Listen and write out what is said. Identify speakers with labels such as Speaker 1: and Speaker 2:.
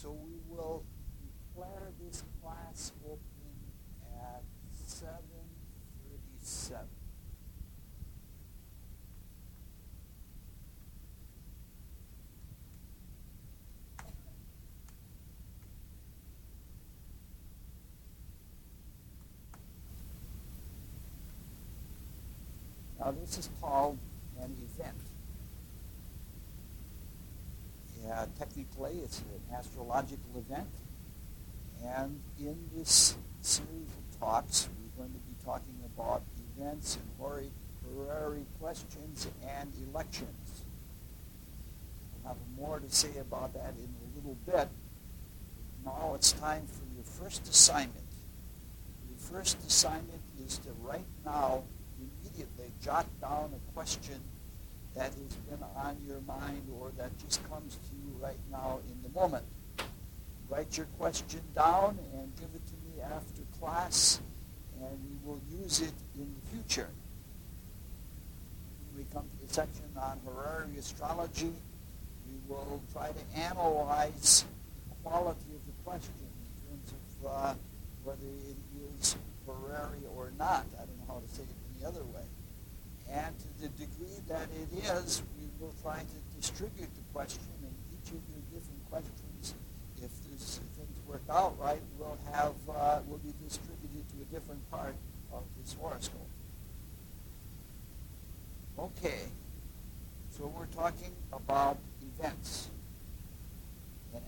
Speaker 1: So we will declare this class open at 7:37. Now this is called an event. Yeah, technically it's an astrological event. And in this series of talks, we're going to be talking about events and horary questions and elections. We'll have more to say about that in a little bit. Now it's time for your first assignment. Your first assignment is to right now, immediately, jot down a question that has been on your mind or that just comes to you right now in the moment. Write your question down and give it to me after class, and we will use it in the future. When we come to the section on horary astrology, we will try to analyze the quality of the question in terms of whether it is horary or not. I don't know how to say it any other way. And to the degree that it is, we will try to distribute the question, and each of your different questions, if things work out right, will be distributed to a different part of this horoscope. Okay, so we're talking about events.